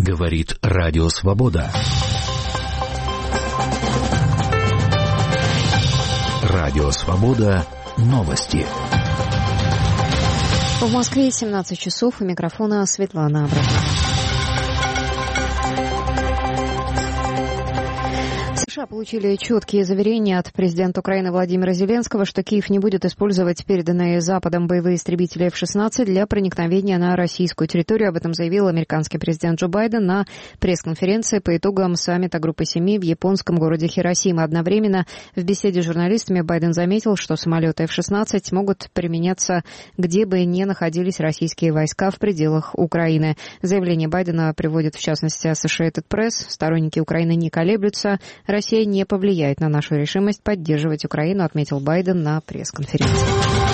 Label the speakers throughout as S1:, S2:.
S1: Говорит Радио Свобода. Радио Свобода. Новости.
S2: В Москве 17 часов. У микрофона Светлана Абрамова. США получили четкие заверения от президента Украины Владимира Зеленского, что Киев не будет использовать переданные Западом боевые истребители F-16 для проникновения на российскую территорию. Об этом заявил американский президент Джо Байден на пресс-конференции по итогам саммита Группы Семи в японском городе Хиросима. Одновременно в беседе с журналистами Байден заметил, что самолеты F-16 могут применяться где бы ни находились российские войска в пределах Украины. Заявление Байдена приводит в частности Associated Press. Сторонники Украины не колеблются. Россия не повлияет на нашу решимость поддерживать Украину, отметил Байден на пресс-конференции.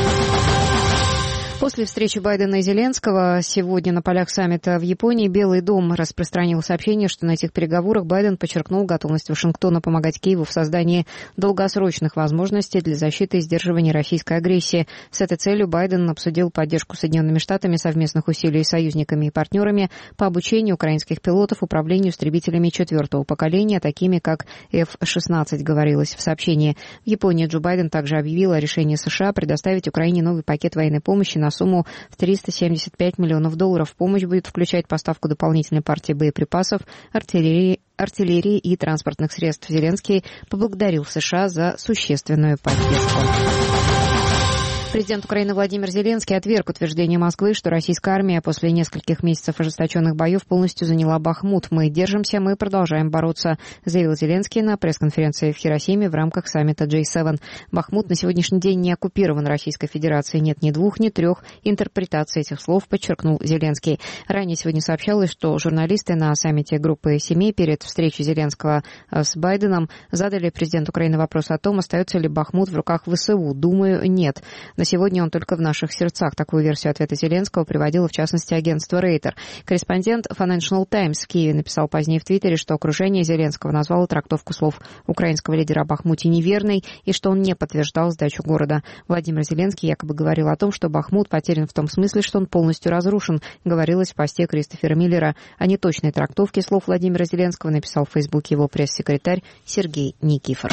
S2: После встречи Байдена и Зеленского сегодня на полях саммита в Японии Белый дом распространил сообщение, что на этих переговорах Байден подчеркнул готовность Вашингтона помогать Киеву в создании долгосрочных возможностей для защиты и сдерживания российской агрессии. С этой целью Байден обсудил поддержку Соединенными Штатами совместных усилий с союзниками и партнерами по обучению украинских пилотов управлению истребителями 4-го поколения, такими как F-16, говорилось в сообщении. В Японии Джо Байден также объявил о решении США предоставить Украине новый пакет военной помощи на сумму в $375 миллионов. Помощь будет включать поставку дополнительной партии боеприпасов, артиллерии и транспортных средств. Зеленский поблагодарил США за существенную поддержку. Президент Украины Владимир Зеленский отверг утверждение Москвы, что российская армия после нескольких месяцев ожесточенных боев полностью заняла Бахмут. «Мы держимся, мы продолжаем бороться», заявил Зеленский на пресс-конференции в Хиросиме в рамках саммита G7. Бахмут на сегодняшний день не оккупирован Российской Федерацией. Нет ни двух, ни трех интерпретаций этих слов, подчеркнул Зеленский. Ранее сегодня сообщалось, что журналисты на саммите Группы Семи перед встречей Зеленского с Байденом задали президенту Украины вопрос о том, остается ли Бахмут в руках ВСУ. «Думаю, нет. На сегодня он только в наших сердцах». Такую версию ответа Зеленского приводило, в частности, агентство Рейтер. Корреспондент Financial Times в Киеве написал позднее в Твиттере, что окружение Зеленского назвало трактовку слов украинского лидера о Бахмуте неверной и что он не подтверждал сдачу города. Владимир Зеленский якобы говорил о том, что Бахмут потерян в том смысле, что он полностью разрушен, говорилось в посте Кристофера Миллера. О неточной трактовке слов Владимира Зеленского написал в Фейсбуке его пресс-секретарь Сергей Никифоров.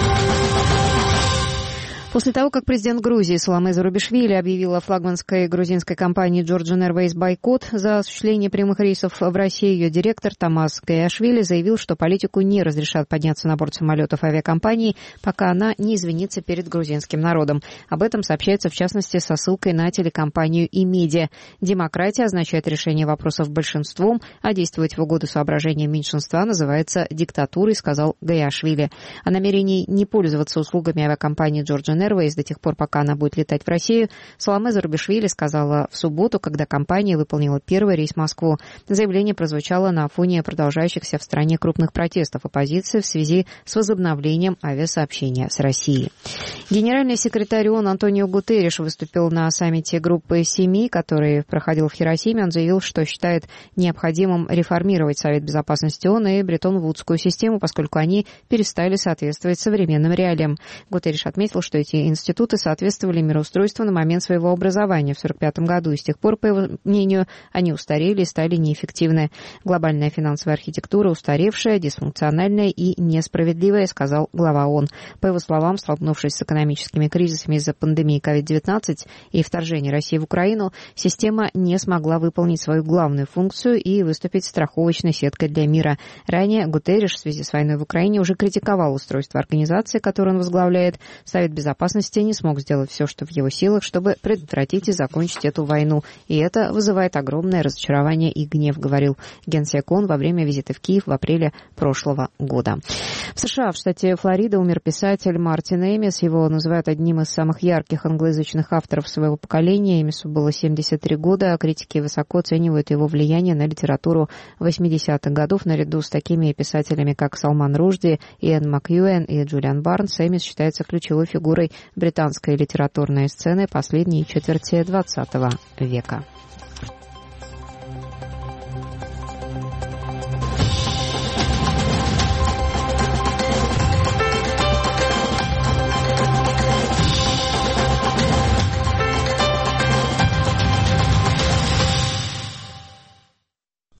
S2: После того, как президент Грузии Саломе Зурабишвили объявила флагманской грузинской компании Georgian Airways бойкот за осуществление прямых рейсов в Россию, ее директор Томас Гаяшвили заявил, что политику не разрешат подняться на борт самолетов авиакомпании, пока она не извинится перед грузинским народом. Об этом сообщается, в частности, со ссылкой на телекомпанию «Имедиа». Демократия означает решение вопросов большинством, а действовать в угоду соображениям меньшинства называется диктатурой, сказал Гаяшвили. О намерении не пользоваться услугами авиакомпании Georgian Airways до тех пор, пока она будет летать в Россию, Саломе Зурабишвили сказала в субботу, когда компания выполнила первый рейс в Москву. Заявление прозвучало на фоне продолжающихся в стране крупных протестов оппозиции в связи с возобновлением авиасообщения с Россией. Генеральный секретарь ООН Антонио Гутерриш выступил на саммите Группы Семи, который проходил в Хиросиме. Он заявил, что считает необходимым реформировать Совет Безопасности ООН и Бреттон-Вудскую систему, поскольку они перестали соответствовать современным реалиям. Гутерриш отметил, что эти институты соответствовали мироустройству на момент своего образования в 1945 году, и с тех пор, по его мнению, они устарели и стали неэффективны. Глобальная финансовая архитектура устаревшая, дисфункциональная и несправедливая, сказал глава ООН. По его словам, столкнувшись с экономическими кризисами из-за пандемии COVID-19 и вторжения России в Украину, система не смогла выполнить свою главную функцию и выступить страховочной сеткой для мира. Ранее Гутерриш в связи с войной в Украине уже критиковал устройство организации, которую он возглавляет. Совет Безопасности не смог сделать все, что в его силах, чтобы предотвратить и закончить эту войну. И это вызывает огромное разочарование и гнев, говорил генсек ООН во время визита в Киев в апреле прошлого года. В США, в штате Флорида, умер писатель Мартин Эмис. Его называют одним из самых ярких англоязычных авторов своего поколения. Эмису было 73 года, а критики высоко оценивают его влияние на литературу 80-х годов. Наряду с такими писателями, как Салман Рушди, Иэн Макьюэн и Джулиан Барнс, Эмис считается ключевой фигурой британской литературной сцены последней четверти XX века.